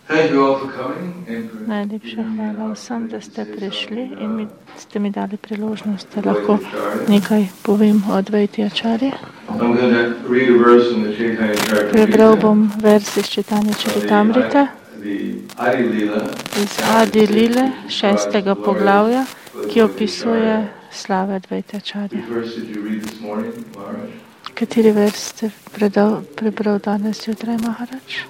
Najlepša hvala vsem, da ste prišli in ste mi dali priložnost, da lahko nekaj povem o Advaiti Acharya. Prebral bom vers iz Chaitanya Charitamrita iz Adi Lile 6. poglavja, ki opisuje slave Advaiti Acharya. Kateri vers ste prebral danes jutraj, Maharaj?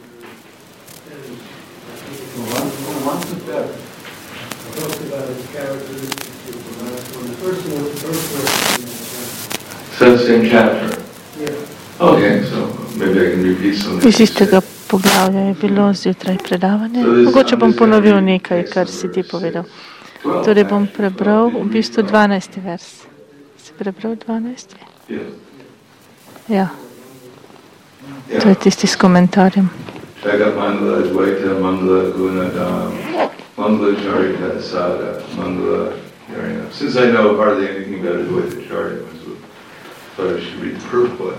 Iz istega poglavja je bilo zjutraj predavanje. Mogoče bom ponovil nekaj, kar si ti povedal. Torej bom prebral v bistvu 12. vers. Si prebral 12? Ja. To je tisti s komentarjem. Jagat Mangala Advaita Mangala Gunadam Mangala Charita Sada Mangala Yarina. Since I know hardly anything about Advaita Charita, I thought I should read the purport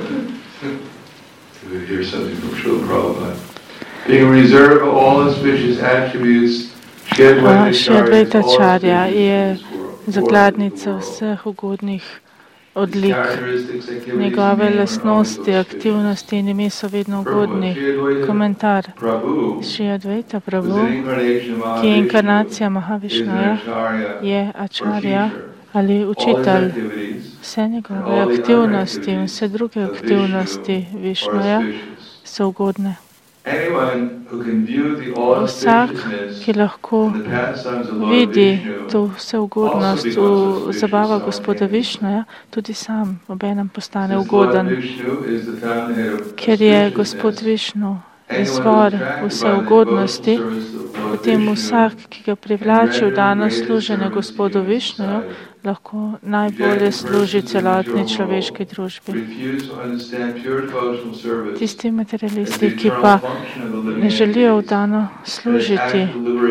to hear something from Srila Prabhupada. Being reserved of all auspicious attributes, Shri Advaita Acharya je zakladnica vseh ugodnih odlik. Njegove lastnosti, aktivnosti in ime so vedno ugodni. Komentar. Šri Advaita Prabhu, ki je inkarnacija Mahavišnuja, je Acharya ali učitelj. Vse njegove aktivnosti in vse druge aktivnosti Višnuja so ugodne. Vsak, ki lahko vidi to vseugodnost v zabavah gospoda Višnuja, tudi sam obenem postane ugoden. Ker je gospod Višnu izvor vseugodnosti, potem vsak, ki ga privlači v dano služenje gospodu Višnuju, lahko najbolje služi celotni človeški družbi. Tisti materialisti, ki pa ne želijo vdano služiti,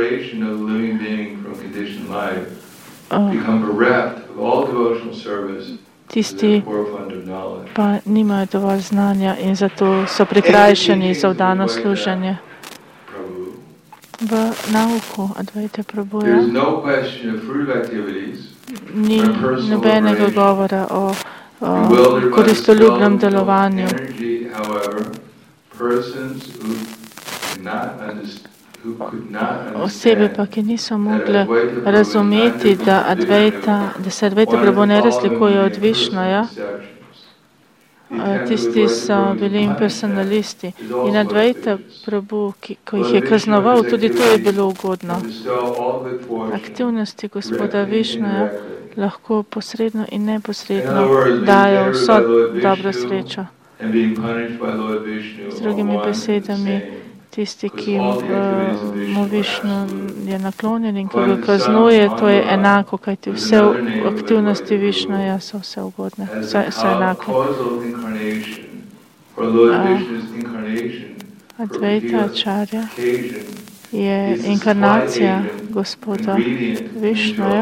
tisti pa nimajo dovolj znanja in zato so prikrajšani za vdano služenje. V nauku Advaita Prabhuja ni nobenega govora o koristoljubnem delovanju. Osebe pa, ki niso mogle razumeti, da se Advaita Prabhu ne razlikuje od Višnuja, tisti so bili impersonalisti. In Advaita Prabhu, ko jih je kaznoval, tudi to je bilo ugodno. Aktivnosti gospoda Višnuja lahko posredno in neposredno dajo vso dobro srečo. Z drugimi besedami, tisti, ki mu Višnu je naklonjen in ko ga kaznuje, to je enako, kajti vse aktivnosti Višnuja so vse ugodne, so enake. Advaita Acharya je inkarnacija gospoda Višnuja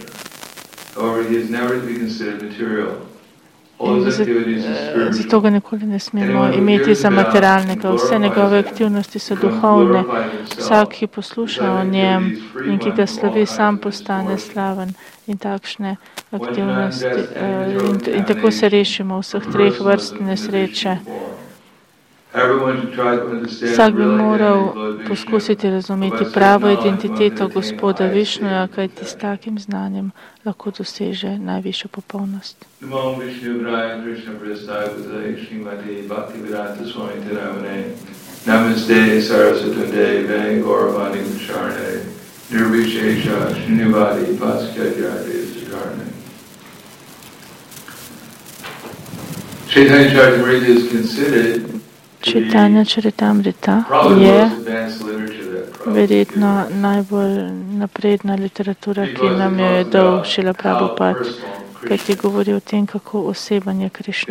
in zato ga nikoli ne smemo imeti za materialnega. Vse njegove aktivnosti so duhovne. Vsak, ki posluša o njem in ki ga slavi, sam postane slaven. In takšne aktivnosti. In tako se rešimo vseh treh vrst nesreče. Vsak bi moral poskusiti razumeti pravo identiteto gospoda Višnuja, kajti s takim znanjem lahko doseže najvišjo popolnost. Namaste Saraswatunde Ve Gauravani Charne Nirvishesha Srinivadi Paskajati Sikarne. Chaitanya Charitamrita is considered Chaitanya Charitamrita je verjetno najbolj napredna literatura, ki nam jo je dal Šrila Prabhupada, kajti govori o tem, kako oseben je Krišna.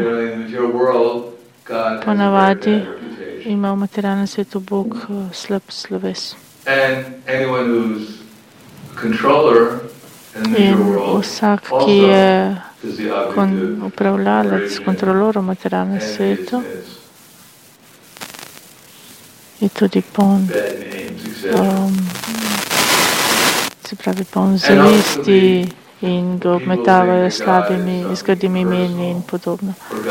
Ponavadi ima v materialnem svetu Bog slab sloves. In vsak, ki je upravljalec, kontrolor v materialnem svetu, je tudi poln, se pravi poln zavisti in ga obmetavajo slabimi, izglednimi imeni in podobno.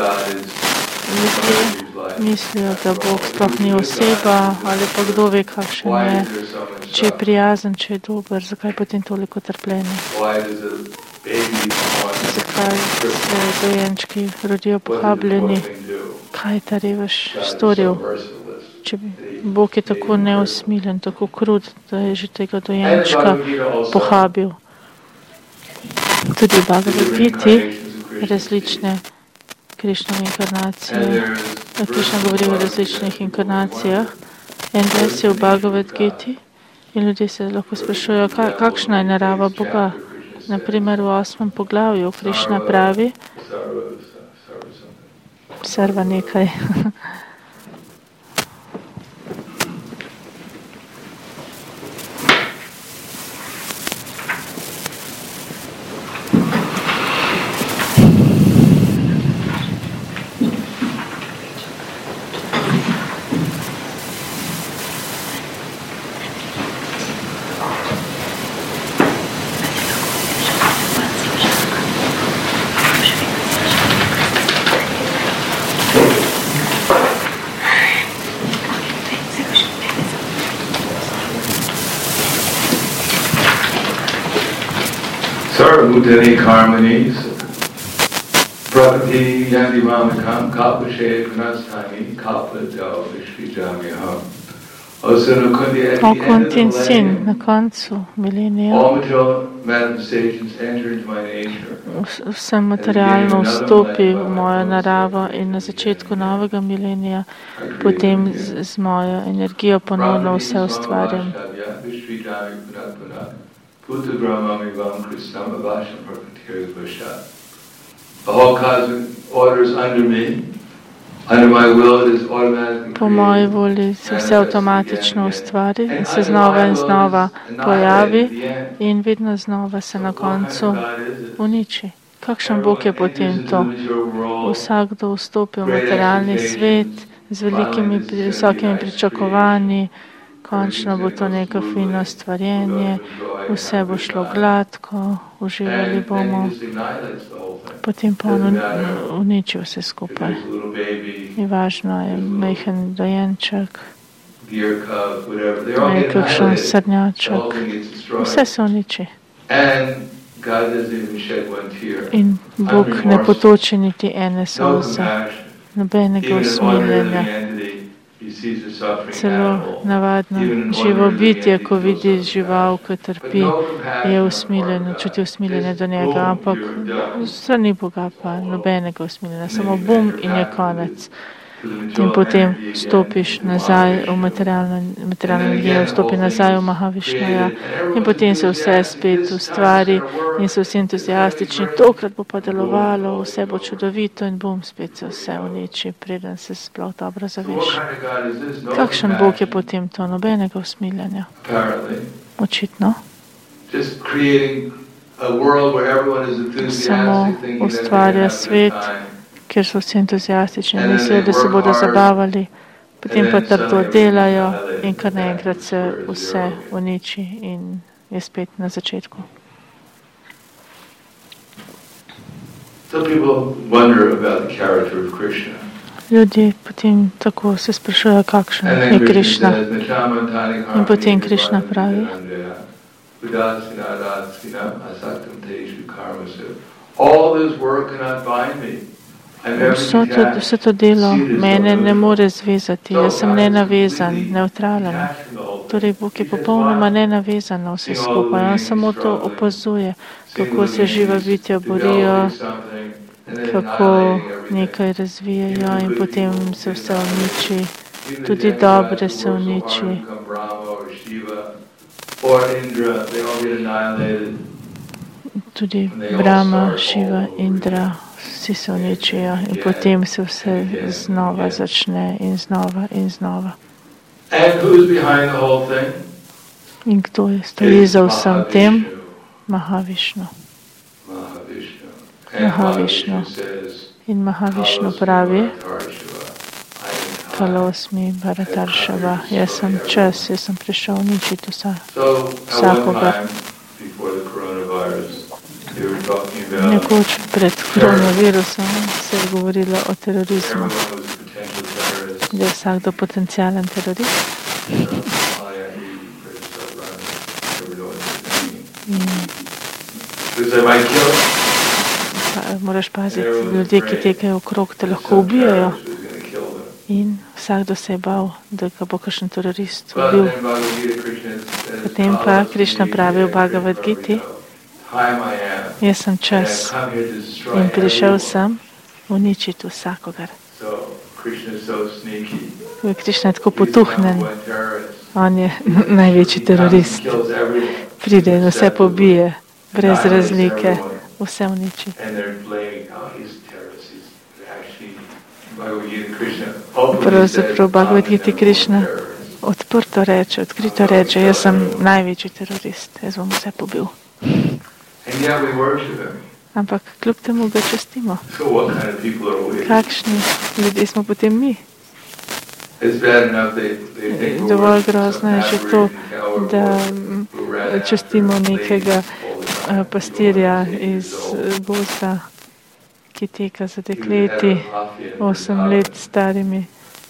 Ljudje mislijo, da Bog sploh ni oseba, ali pa kdo ve, kakšen je, če je prijazen, če je dober, zakaj potem toliko trpljenja? Zakaj se dojenčki rodijo pohabljeni? Kaj je ta revež storil? Če Bog je tako neusmiljen, tako krut, da je že tega dojenčka pohabil. Tudi v Bhagavad Giti različne Krišnove inkarnacije. Krišna govori o različnih inkarnacijah. En res je v Bhagavad Giti in ljudje se lahko sprašujejo, kakšna je narava Boga. Naprimer v 8. poglavju Krišna pravi Sarva nekaj. Sarvabhutani karmanis prakriti yanti mamikam kalpashe gunastani kalpadao vishvijamyaham. Okuntin sin na koncu milenija. Vse materialno vstopi v mojo naravo in na začetku novega milenija potem z mojo energijo ponovno vse ustvarjam. All cosmic orders under me. Po moji volji se vse avtomatično ustvari, se znova in znova pojavi in vedno znova se na koncu uniči. Kakšen Bog je potem to? Vsakdo vstopi v materialni svet z velikimi, visokimi pričakovanji, končno bo to neko fino stvarjenje, vse bo šlo gladko, uživali bomo. Potem pa on uniči vse skupaj. Ni važno, je majhen dojenček, nekakšen srnjaček. Vse se uniči. In Bog ne potoči niti ene solze, nobenega usmiljenja. Celo navadno živo bitje, ko vidi žival, ki trpi, je usmiljeno, čuti usmiljenje do njega, ampak strani Boga pa nobenega usmiljenja, samo bum in je konec. In potem stopiš nazaj v materialno energijo, stopi nazaj v Mahavišnuja in potem se vse spet ustvari in so vsi entuzijastični. Tokrat bo pa delovalo, vse bo čudovito in bum, spet se vse uniči, preden se sploh dobro zaveš. Kakšen Bog je potem to? Nobenega usmiljanja. Očitno. Samo ustvarja svet, kjer so vsi entuzijastični, mislijo, da se bodo zabavali, potem pa trdo delajo in kar naenkrat se vse uniči in je spet na začetku. Ljudje potem tako se sprašujejo, kakšen je Krišna. In potem Krišna pravi, vse to delo mene ne more zvezati, jaz sem nenavezan, neutralen. Torej Bog je popolnoma nenavezan na vse skupaj, on samo to opazuje, kako se živa bitja borijo, kako nekaj razvijajo in potem se vse uniči, tudi dobre se uniči. Tudi Brahma, Šiva, Indra, vsi se uničijo in potem se vse znova začne in znova in znova. In kdo je stoji za vsem tem? Mahavišnu. Mahavišnu. In Mahavišnu pravi, Kalosmi Bharatarshava. Jaz sem čas, jaz sem prišel uničiti vsakogar. Nekoč pred koronavirusom se je govorilo o terorizmu, da je vsakdo potencijalen terorist. Moraš paziti, ljudje, ki tekajo okrog, te lahko ubijajo. In vsakdo se je bal, da ga bo kakšen terorist ubil. Potem pa Krišna pravi v Bhagavad Giti, jaz sem čas in prišel sem uničiti vsakogar. Krišna je tako potuhnen, on je največji terorist. Pride in vse pobije, brez razlike, vse uniči. Pravzaprav Bhagavad Gita Krišna odprto reče, odkrito reče, jaz sem največji terorist, jaz bom vse pobil. Ampak kljub temu ga častimo. Kakšni ljudje smo potem mi? Dovolj grozno je že to, da častimo nekega pastirja iz gozda, ki teka za dekleti, 8 let starimi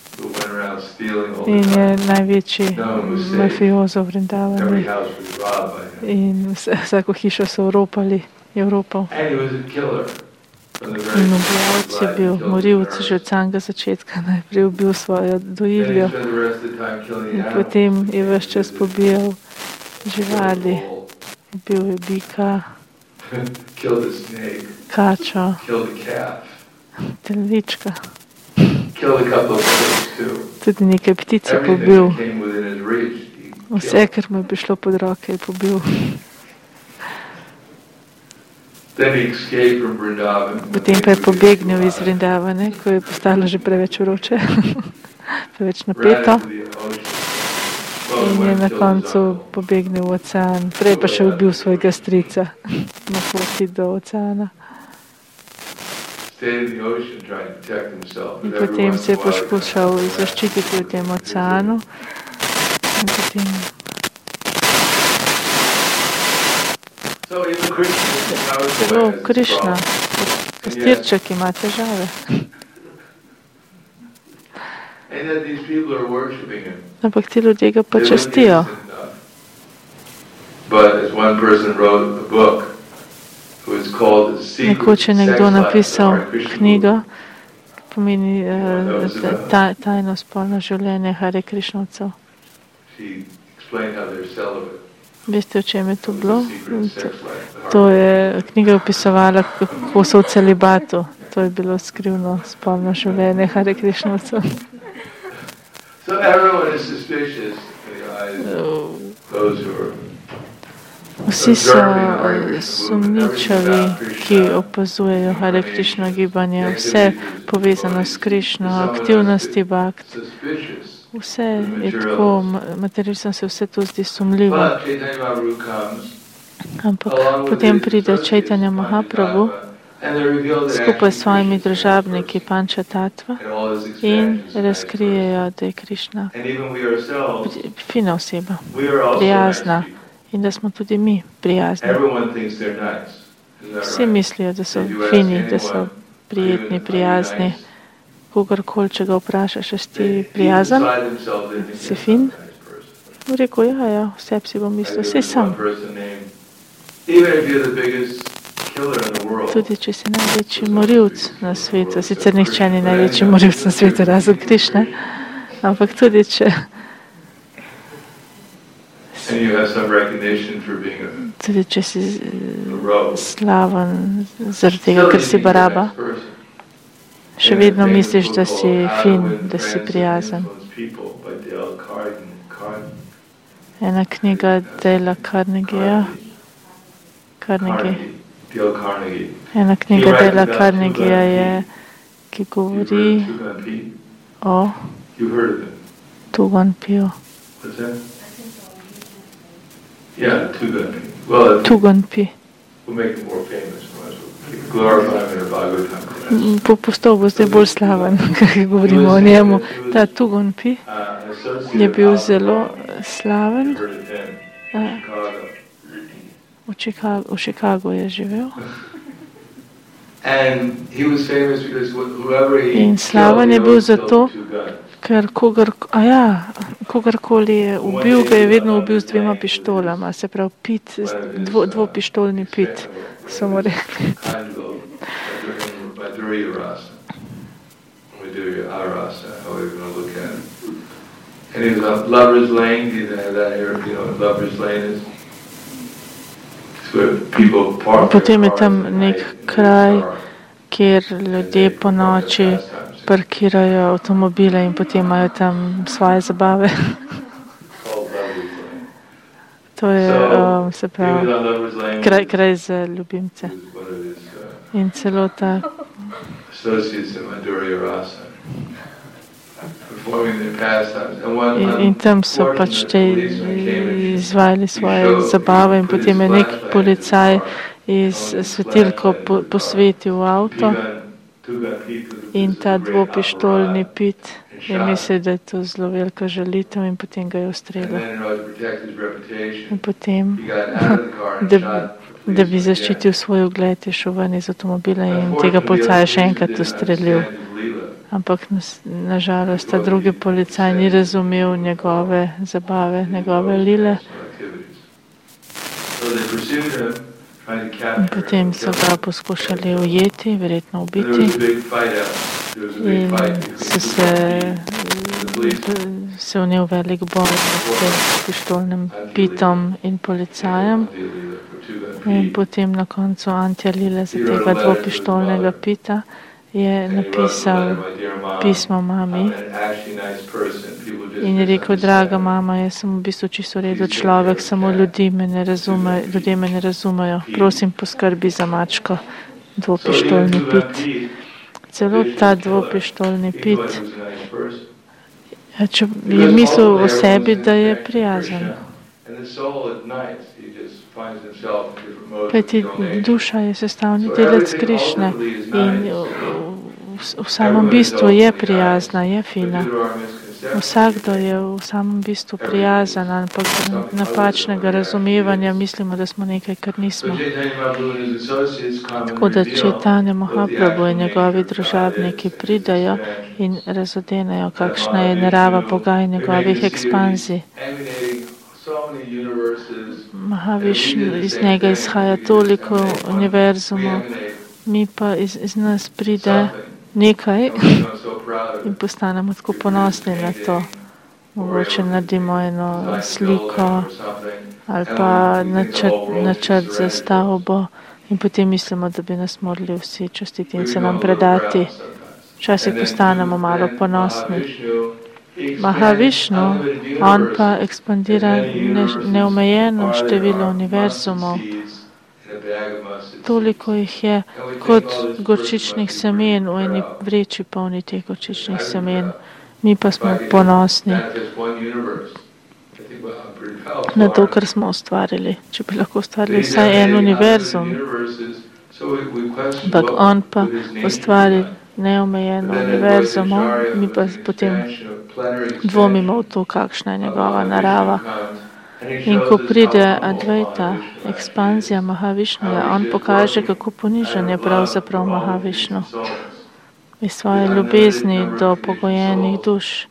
in je največji mafiozo v Vrindavani in vsako hišo so oropali, je oropal. In ubijalec je bil, morilc že od samega začetka, najprej ubil svojo dojiljo in potem je ves čas pobijal živali, ubil je bika, kačo, telvička, tudi nekaj ptice pobil, vse, kar mu je prišlo pod roke, je pobil. Potem pa je pobegnil iz Vrindavane, ko je postalo že preveč vroče, preveč napeto in je na koncu pobegnil v ocean. Prej pa še ubil svojega strica na poti do oceana. In potem se je poskušal zaščititi v tem oceanu. In potem celo Krišna, pastirček ima težave. Ampak ti ljudje ga pa častijo. Nekoč je nekdo napisal knjigo, pomeni tajno spolno življenje Hare Krišnovcev. Veste, o čem je to bilo? To je knjiga opisovala, kako so v celibatu. To je bilo skrivno spolno življenje Hare Krišnovcev. Vsi so sumničavi, ki opazujejo Hare Krišno gibanje, vse povezano s Krišno, aktivnosti bhakt. Vse je tako, materialistom se vse to zdi sumljivo. Ampak potem pride Chaitanya Mahaprabhu skupaj s svojimi družabniki Panča Tattva in razkrijejo, da je Krišna fina oseba, prijazna in da smo tudi mi prijazni. Vsi mislijo, da so fini, da so prijetni, prijazni. Kogarkoli, če ga vprašaš, a si prijazen, si fin? Rekel, ja, vse si bom mislil, vse sam. Tudi, če si največji morilc na svetu, sicer nihče ni največji morilc na svetu, razen Krišne, ampak tudi, če si slaven zaradi tega, ker si baraba, še vedno misliš, da si fin, da si prijazen. Ena knjiga Dale Carnegie. Ena knjiga Dale Carnegie je, ki govori o Tugonpiju. Tugonpi. Postal bo zdaj bolj slaven, kaj govorimo o njemu. Ta Tugonpi je bil zelo slaven. V Chicagu je živel. In slaven je bil zato, ker kogarkoli je ubil, ga je vedno ubil z 2 pištolama. Se pravi, dvopištolni pit, so mu rekli. Potem je tam nek kraj, kjer ljudje po noči parkirajo avtomobile in potem imajo tam svoje zabave. To je, se pravi, kraj za ljubimce. In celo ta in tam so pač te izvajali svoje zabave in potem je nek policaj iz svetilko posvetil avto in ta dvopištolni pit je mislil, da je to zelo velika žalitev in potem ga je ustrelil. In potem, da bi zaščitil svoj ugled, je šel ven iz avtomobila in tega policaja še enkrat ustrelil. Ampak nažalost ta drugi policaj ni razumel njegove zabave, njegove lile. In potem so ga poskušali ujeti, verjetno ubiti. In so se vnel velik boj med pištolnim pitom in policajem. In potem na koncu Antja Lile za tega dvopištolnega pita je napisal pismo mami in je rekel, draga mama, jaz sem v bistvu čisto redo človek, samo ljudje me ne razumejo. Prosim, poskrbi za mačko, dvopištolni pit. Celo ta dvopištolni pit je mislil o sebi, da je prijazen. Kajti duša je sestavni delec Krišne in v samem bistvu je prijazna, je fina. Vsakdo je v samem bistvu prijazen, ampak napačnega razumevanja mislimo, da smo nekaj, kar nismo. Tako da Čaitanja Mahaprabhu in njegovi družabniki pridajo in razodenejo, kakšna je narava Boga in njegovih ekspanzij. Mahavišnu, iz njega izhaja toliko univerzumov, mi pa iz nas pride nekaj in postanemo tako ponosni na to. Mogoče naredimo eno sliko ali pa načrt za stavbo in potem mislimo, da bi nas morali vsi častiti in se nam predati. Včasih postanemo malo ponosni. Mahavišnu, on pa ekspandira neomejeno število univerzumov. Toliko jih je kot gorčičnih semen v eni vreči polni teh gorčičnih semen. Mi pa smo ponosni na to, kar smo ustvarili. Če bi lahko ustvarili vsaj en univerzum, ampak on pa ustvari neomejeno univerzumo, mi pa potem dvomimo v to, kakšna je njegova narava. In ko pride Advaita, ekspanzija Mahavišnuja, on pokaže, kako ponižen je pravzaprav Mahavišnu. Iz svoje ljubezni do pogojenih duš.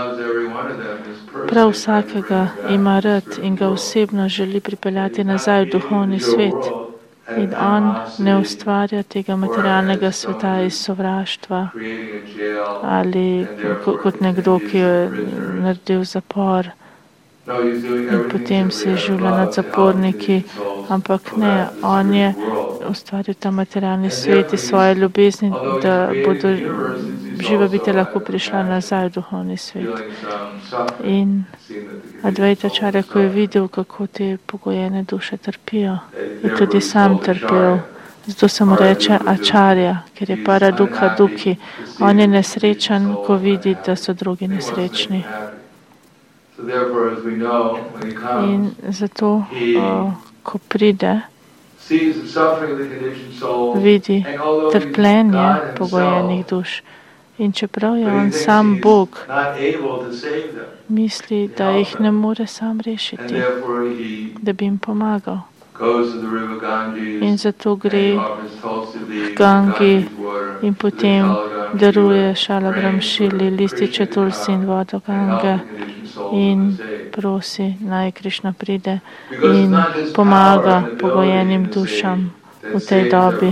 Prav vsakega ima rad in ga osebno želi pripeljati nazaj v duhovni svet. In on ne ustvarja tega materialnega sveta iz sovraštva ali kot nekdo, ki je naredil zapor in potem se je življa nad zaporniki, ampak ne, on je ustvaril ta materialni svet iz svoje ljubezni, da bodo živa bitja lahko prišla nazaj v duhovni svet. In Advaita Acharya, ko je videl, kako te pogojene duše trpijo, je tudi sam trpel. Zato se mu reče Acharya, ker je paradukha dukhi. On je nesrečen, ko vidi, da so drugi nesrečni. In zato, ko pride vidi trpljenje pogojenih duš. In čeprav je on sam Bog, misli, da jih ne more sam rešiti, da bi jim pomagal. In zato gre k Gangi in potem daruje Šalagram Šili, lističe tulsi in vodo Gange in prosi, naj Krišna pride in pomaga pogojenim dušam v tej dobi.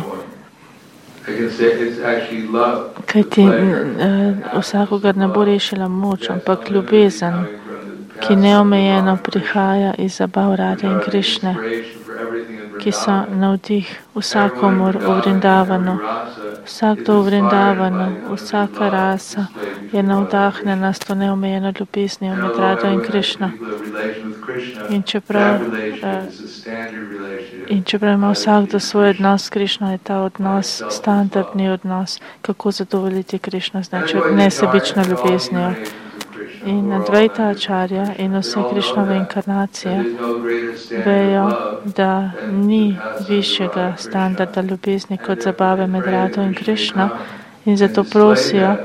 Kajti vsakogar ne bo rešila moč, ampak ljubezen, ki neomejeno prihaja iz zabav Radhe in Krišne, ki so navdih vsakomur v Vrindavanu. Vsakdo v Vrindavanu, vsaka rasa je navdahnjena s to neomejeno ljubeznijo med Radho in Krišno. In čeprav ima vsakdo svoj odnos s Krišno, je ta odnos standardni odnos, kako zadovoljiti Krišno z nesebično ljubeznijo. In Advaita Acharya in vse Krišnove inkarnacije vejo, da ni višjega standarda ljubezni kot zabave med Radho in Krišno in zato prosijo,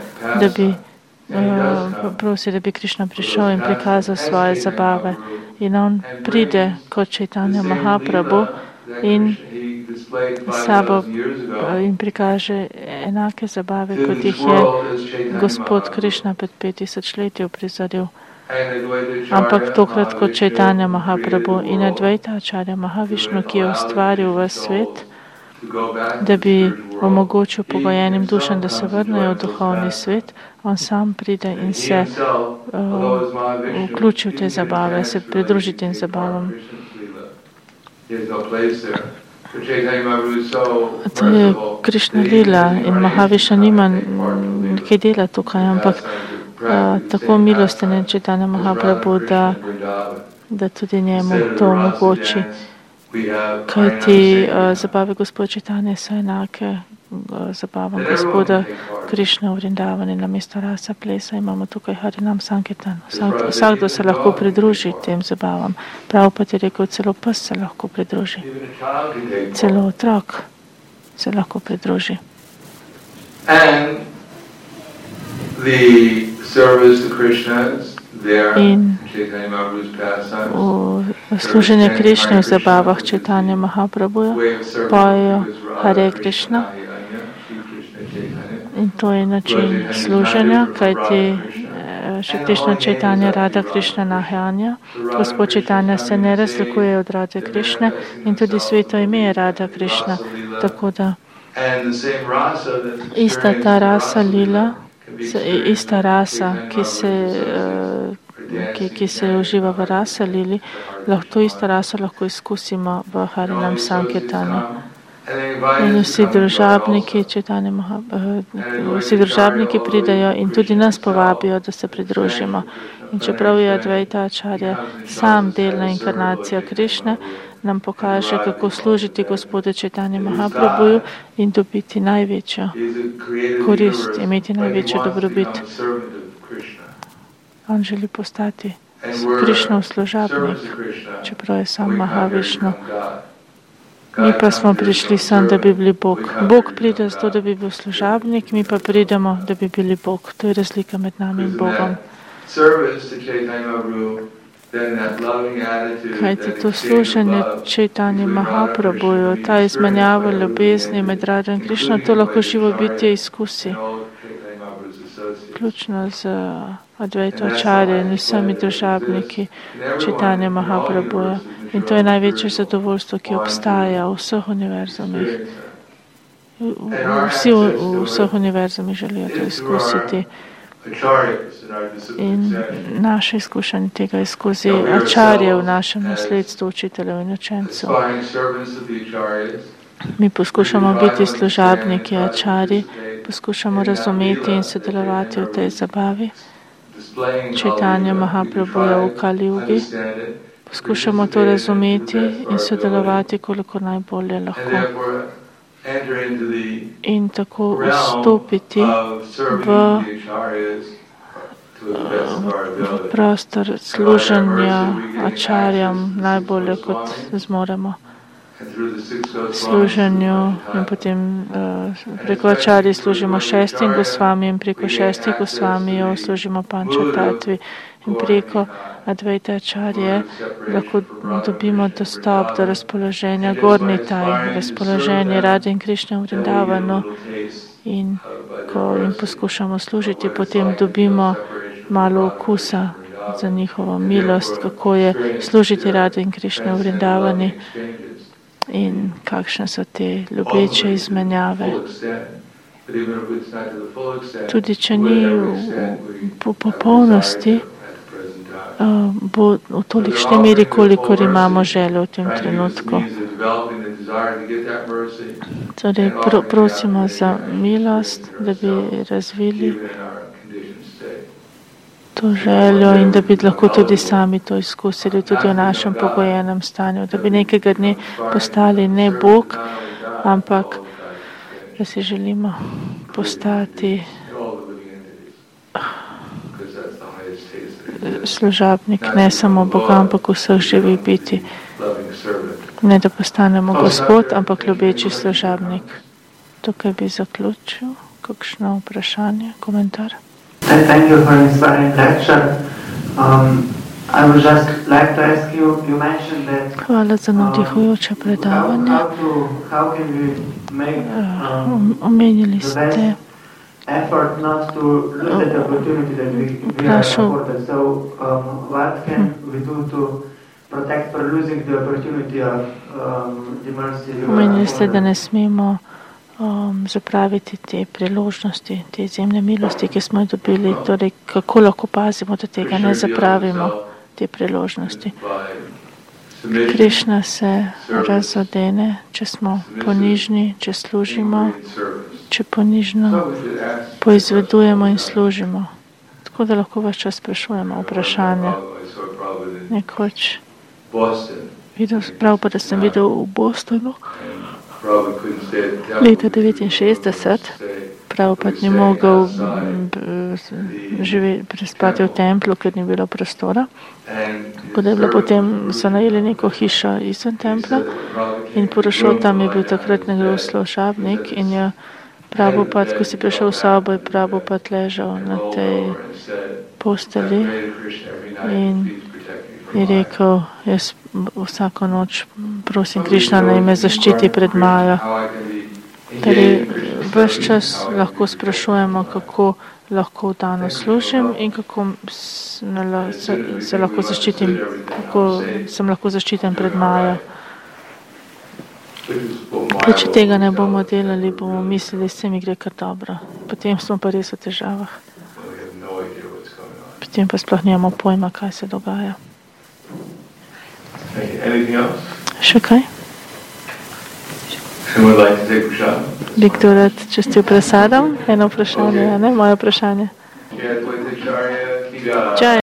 da bi Krišna prišel in prikazal svoje zabave. In on pride kot Chaitanya Mahaprabhu in sabo in prikaže enake zabave, kot jih je gospod Krišna pred 5000 leti uprizoril. Ampak tokrat kot Chaitanya Mahaprabhu in Advaita Acharya Mahavišnu, ki je ustvaril v svet, da bi omogočil pogojenim dušam, da se vrnejo v duhovni svet, on sam pride in se vključi v te zabave, se pridruži tem zabavam. To je Krišna lila in Mahavišna nima nekaj dela tukaj, ampak tako milosten je Chaitanya Mahaprabhu, da tudi njemu to omogoči. Kajti zabave gospoda Chaitanje so enake zabavam gospoda Krišne v Vrindavani. Namesto rasa plesa imamo tukaj Harinam Sankirtan. Vsakdo se lahko pridruži tem zabavam. Prabhupada je rekel, celo pes se lahko pridruži. Celo otrok se lahko pridruži. In v služenje Krišne v zabavah Chaitanya Mahaprabhuja pojejo Hare Krišna. In to je način služenja, kajti Šri Krišna Chaitanya Radha Krišna Nahanja. Gospod Chaitanya se ne razlikuje od Radhe Krišne in tudi sveto ime je Radha Krišna. Tako da ista ta rasa lila, ista rasa, ki se uživa v rasa lili, to isto raso lahko izkusimo v Harinam Sankirtanu. In vsi družabniki pridejo in tudi nas povabijo, da se pridružimo. In čeprav je Advaita Acharya sam delna inkarnacija Krišne, nam pokaže, kako služiti gospodu Chaitanya Mahaprabhuju in dobiti največjo korist, imeti največjo dobrobit. On želi postati Krišnov služabnik, čeprav je sam Mahavišnu. Mi pa smo prišli sem, da bi bili Bog. Bog pride zato, da bi bil služabnik, mi pa pridemo, da bi bili Bog. To je razlika med nami in Bogom. Kajti to služenje Chaitanya Mahaprabhuju, ta izmenjava ljubezni med Radho in Krišno, to lahko živo bitje izkusi. Vključno z Advaita Acharya in vsemi družabniki Chaitanya Mahaprabhuja. In to je največje zadovoljstvo, ki obstaja v vseh univerzumih. Vsi v vseh univerzumih želijo to izkusiti. In naše izkušanje tega je skozi Acharye v našem nasledstvu, učiteljev in učencev. Mi poskušamo biti služabniki Acharyi, poskušamo razumeti in sodelovati v tej zabavi. Chaitanya Mahaprabhuja v Kali Yugi. Poskušamo to razumeti in sodelovati, koliko najbolje lahko. In tako vstopiti v prostor služenja Acharyam najbolje, kot zmoremo. služenju in potem preko Acharji služimo 6 Gosvamijem, preko 6 Gosvamijev služimo Pančatatvi in preko Advaita Acharje lahko dobimo dostop do razpoloženja Gornitaj, razpoloženje Radhe in Krišne v Vrindavanu in ko jim poskušamo služiti, potem dobimo malo okusa za njihovo milost, kako je služiti Radhe in Krišne v Vrindavani in kakšne so te ljubeče izmenjave. Tudi če ni po popolnosti, bo v tolikšni meri, kolikor imamo željo v tem trenutku. Torej, prosimo za milost, da bi razvili to željo in da bi lahko tudi sami to izkusili, tudi v našem pogojenem stanju, da bi nekega dne postali ne Bog, ampak da si želimo postati služabnik, ne samo Boga, ampak vseh živih biti. Ne da postanemo Gospod, ampak ljubeči služabnik. Tukaj bi zaključil. Kakšno vprašanje, komentar? Thank you for inspiring lecture. I would just like to ask you, you mentioned that hvala za navdihujoče predavanje. How can we make omenili ste effort not to lose that opportunity that we are afforded. So what can we do to protect for losing the opportunity of the mercy? Omenili ste, da ne smemo zapraviti te priložnosti, te izjemne milosti, ki smo jih dobili. Torej, kako lahko pazimo, da tega ne zapravimo, te priložnosti. Krišna se razodene, če smo ponižni, če služimo, če ponižno poizvedujemo in služimo. Tako da lahko vas čas sprašujemo vprašanje. Nekoč prav pa, da sem videl v Bostonu leta 1969, Prabhupada ni mogel prespati v templu, ker ni bilo prostora. Tako da je bilo potem, so najeli neko hišo izven templa in Purušottam tam je bil takrat nekdo služabnik in je Prabhupada, ko si prišel v sobo, je Prabhupada ležal na tej posteli in je rekel, jaz vsako noč prosim Krišna, naj me zaščiti pred Majo. Torej, ves čas lahko sprašujemo, kako lahko vdano služim in kako se lahko zaščitim, kako sem lahko zaščiten pred Majo. Če tega ne bomo delali, bomo mislili, da se mi gre kar dobro. Potem smo pa res v težavah. Potem pa sploh nimamo pojma, kaj se dogaja. Še kaj? Bi kdo rad čestil presadom? Eno vprašanje, ne? Moje vprašanje.